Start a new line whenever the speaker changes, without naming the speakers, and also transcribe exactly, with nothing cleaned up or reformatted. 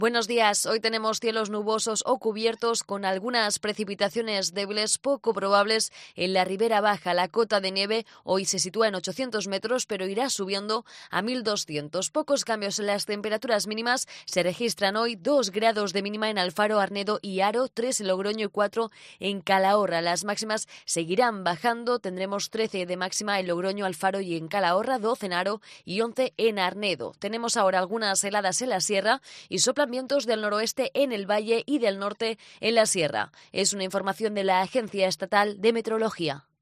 Buenos días. Hoy tenemos cielos nubosos o cubiertos con algunas precipitaciones débiles poco probables en la ribera baja. La cota de nieve hoy se sitúa en ochocientos metros, pero irá subiendo a mil doscientos. Pocos cambios en las temperaturas mínimas. Se registran hoy dos grados de mínima en Alfaro, Arnedo y Haro, tres en Logroño y cuatro en Calahorra. Las máximas seguirán bajando. Tendremos trece de máxima en Logroño, Alfaro y en Calahorra, doce en Haro y once en Arnedo. Tenemos ahora algunas heladas en la sierra y soplan vientos del noroeste en el valle y del norte en la sierra. Es una información de la Agencia Estatal de Meteorología.